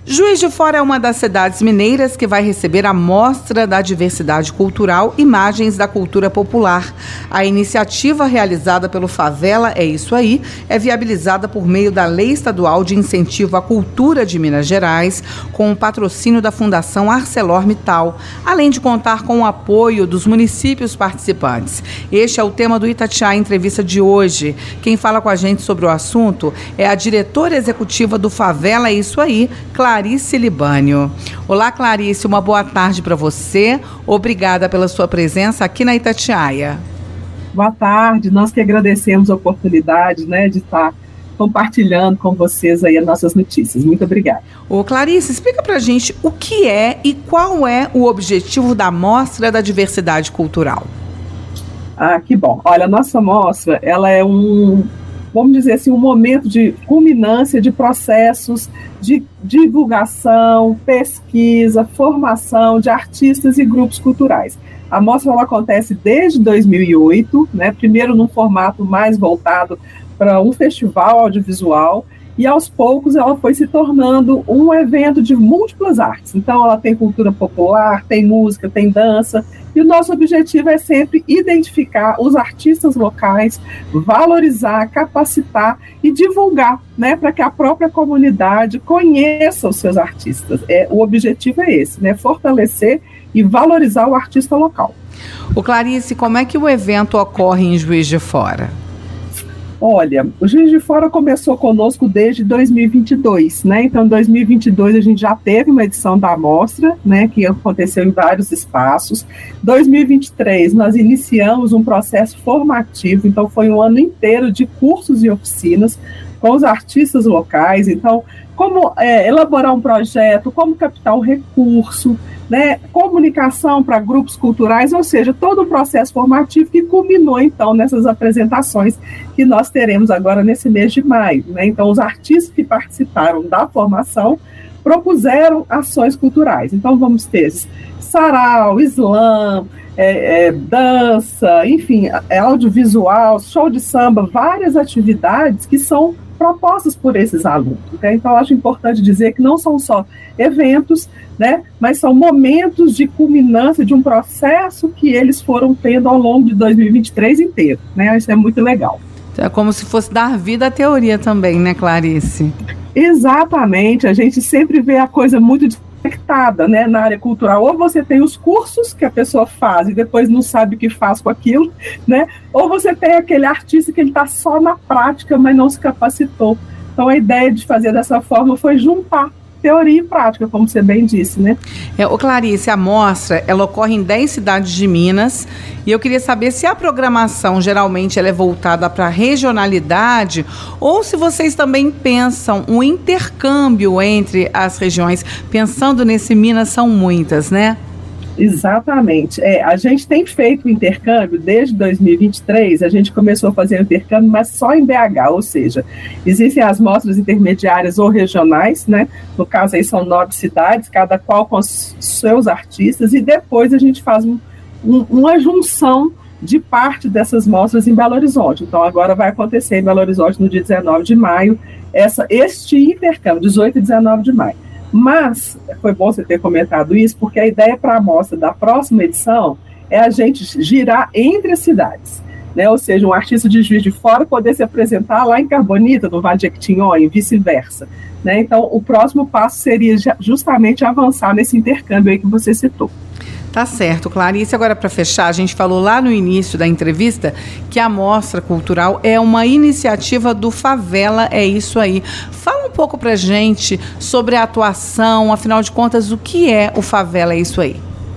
Juiz de Fora é uma das cidades mineiras que vai receber a Mostra da Diversidade Cultural Imagens da Cultura Popular. A iniciativa realizada pelo Favela É Isso Aí é viabilizada por meio da Lei Estadual de Incentivo à Cultura de Minas Gerais, com o patrocínio da Fundação ArcelorMittal, além de contar com o apoio dos municípios participantes. Este é o tema do Itatiaia Entrevista de hoje. Quem fala com a gente sobre o assunto é a diretora executiva do Favela É Isso Aí, Clarice Libânio. Olá, Clarice, uma boa tarde para você. Obrigada pela sua presença aqui na Itatiaia. Boa tarde, nós que agradecemos a oportunidade, de estar compartilhando com vocês aí as nossas notícias. Muito obrigada. Ô, Clarice, explica pra gente o que é e qual é o objetivo da Mostra da Diversidade Cultural. Que bom. Olha, a nossa mostra, ela é vamos dizer assim, um momento de culminância de processos de divulgação, pesquisa, formação de artistas e grupos culturais. A mostra ela acontece desde 2008, primeiro num formato mais voltado para um festival audiovisual, e aos poucos ela foi se tornando um evento de múltiplas artes. Então ela tem cultura popular, tem música, tem dança, e o nosso objetivo é sempre identificar os artistas locais, valorizar, capacitar e divulgar, para que a própria comunidade conheça os seus artistas. O objetivo é esse, fortalecer e valorizar o artista local. Ô Clarice, como é que o evento ocorre em Juiz de Fora? Olha, o Juiz de Fora começou conosco desde 2022, Então, em 2022 a gente já teve uma edição da Mostra, que aconteceu em vários espaços. 2023 nós iniciamos um processo formativo, então foi um ano inteiro de cursos e oficinas com os artistas locais. Então, como elaborar um projeto, como captar um recurso, comunicação para grupos culturais, ou seja, todo o processo formativo que culminou, então, nessas apresentações que nós teremos agora nesse mês de maio. Então, os artistas que participaram da formação propuseram ações culturais. Então, vamos ter sarau, slam, dança, enfim, audiovisual, show de samba, várias atividades que são propostas por esses alunos. Então, acho importante dizer que não são só eventos, mas são momentos de culminância de um processo que eles foram tendo ao longo de 2023 inteiro. Isso é muito legal. É como se fosse dar vida à teoria também, Clarice? Exatamente, a gente sempre vê a coisa muito conectada, na área cultural. Ou você tem os cursos que a pessoa faz e depois não sabe o que faz com aquilo, ou você tem aquele artista que ele está só na prática, mas não se capacitou. Então a ideia de fazer dessa forma foi juntar teoria e prática, como você bem disse, Ô Clarice, a mostra, ela ocorre em 10 cidades de Minas, e eu queria saber se a programação geralmente ela é voltada para a regionalidade, ou se vocês também pensam um intercâmbio entre as regiões, pensando nesse Minas são muitas, Exatamente. A gente tem feito o intercâmbio desde 2023, a gente começou a fazer o intercâmbio, mas só em BH, ou seja, existem as mostras intermediárias ou regionais, no caso aí são 9 cidades, cada qual com os seus artistas, e depois a gente faz uma junção de parte dessas mostras em Belo Horizonte. Então agora vai acontecer em Belo Horizonte no dia 19 de maio, este intercâmbio, 18 e 19 de maio. Mas foi bom você ter comentado isso, porque a ideia para a mostra da próxima edição é a gente girar entre as cidades, ou seja, um artista de Juiz de Fora poder se apresentar lá em Carbonita, no Vale de Jequitinhonha, e vice-versa. Então, o próximo passo seria justamente avançar nesse intercâmbio aí que você citou. Tá certo, Clarice. Agora, para fechar, a gente falou lá no início da entrevista que a Mostra Cultural é uma iniciativa do Favela É Isso Aí. Fala um pouco pra gente sobre a atuação, afinal de contas, o que é o Favela É Isso Aí?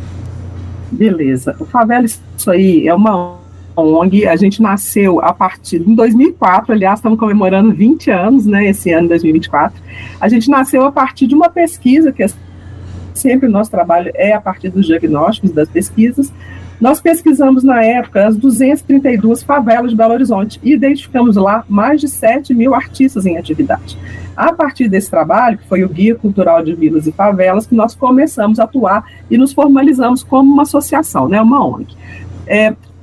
Beleza. O Favela É Isso Aí é uma ONG, a gente nasceu a partir de 2004, aliás, estamos comemorando 20 anos, esse ano, 2024. A gente nasceu a partir de uma pesquisa que sempre o nosso trabalho é a partir dos diagnósticos, das pesquisas. Nós pesquisamos na época as 232 favelas de Belo Horizonte e identificamos lá mais de 7 mil artistas em atividade. A partir desse trabalho, que foi o Guia Cultural de Vilas e Favelas, que nós começamos a atuar e nos formalizamos como uma associação, uma ONG.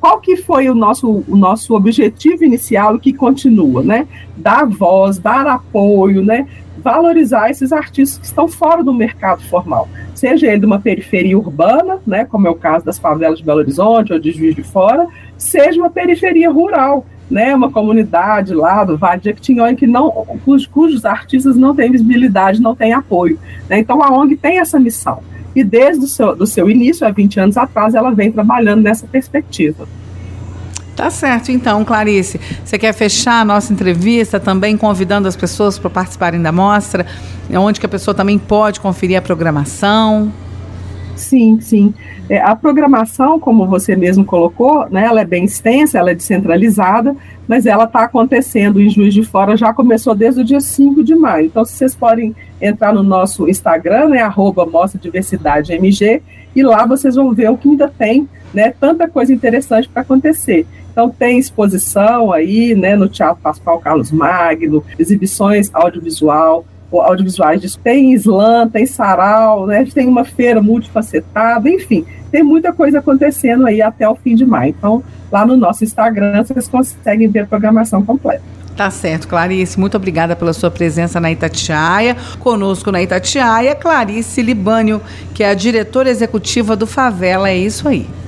qual que foi o nosso objetivo inicial e que continua, né? Dar voz, dar apoio, né? Valorizar esses artistas que estão fora do mercado formal, seja ele de uma periferia urbana, né, como é o caso das favelas de Belo Horizonte ou de Juiz de Fora, seja uma periferia rural, né, uma comunidade lá do Vale de Jequitinhonha cujos artistas não têm visibilidade, não têm apoio, né? Então a ONG tem essa missão e desde do seu início, há 20 anos atrás, ela vem trabalhando nessa perspectiva. Tá certo, então, Clarice. Você quer fechar a nossa entrevista também convidando as pessoas para participarem da mostra, onde que a pessoa também pode conferir a programação? Sim, sim. A programação, como você mesmo colocou, né, ela é bem extensa, ela é descentralizada, mas ela está acontecendo em Juiz de Fora, já começou desde o dia 5 de maio. Então, vocês podem entrar no nosso Instagram, né, @mostradiversidademg, e lá vocês vão ver o que ainda tem, né, tanta coisa interessante para acontecer. Então tem exposição aí, né, no Teatro Pascoal Carlos Magno, exibições audiovisuais, tem slam, tem sarau, né, tem uma feira multifacetada, enfim, tem muita coisa acontecendo aí até o fim de maio. Então, lá no nosso Instagram, vocês conseguem ver a programação completa. Tá certo, Clarice. Muito obrigada pela sua presença na Itatiaia. Conosco na Itatiaia, Clarice Libânio, que é a diretora executiva do Favela. É isso aí.